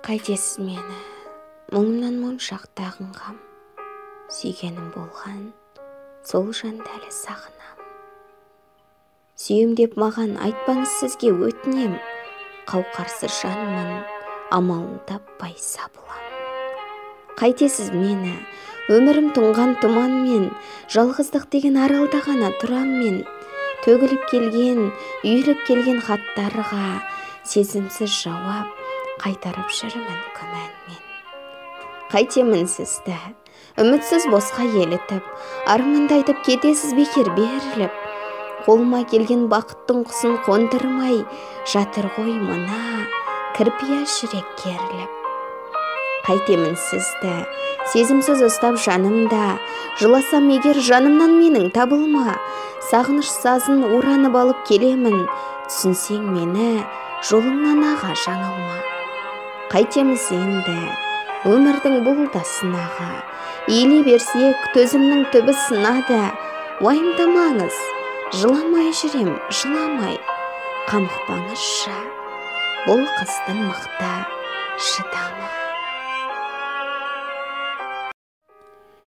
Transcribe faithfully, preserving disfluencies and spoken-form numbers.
Қайтесіз мені, мұңымнан моншақтағын қам, сүйгенім болған, сол жанды әлі сағынам. Сүйем деп маған айтпаңыз сізге өтінем, қауқарсыз жанмын, амалын таппай сабылам. Қайтесіз мені, өмірім тұнған тұманмен, жалғыздық деген аралда ғана тұрам мен, төгіліп келген, үйіліп келген хаттарға сезімсіз жауап қайтарып жүрмін күмәнмен. Қайтемін сізді, үмітсіз босқа елітіп, арманды айтып кетесіз бекер беріліп, қолыма келген бақыттың құсын қондырмай жатыр ғой мына кірпия жүрек керіліп. Қайтемін сізді, сезімсіз ұстап жанымда, жыласам егер жанымнан менің табылма, сағыныш сазын оранып алып келемін, түсінсең мені жолыңнан аға жаңылма. Қайтеміз енді, өмірдің бұл да сынағы, иіле берсек төзімнің түбі сынады, уайымдамаңыз, жыламай жүрем, жыламай, қамықпаңызшы, бұл қыздың мықты шыдамы.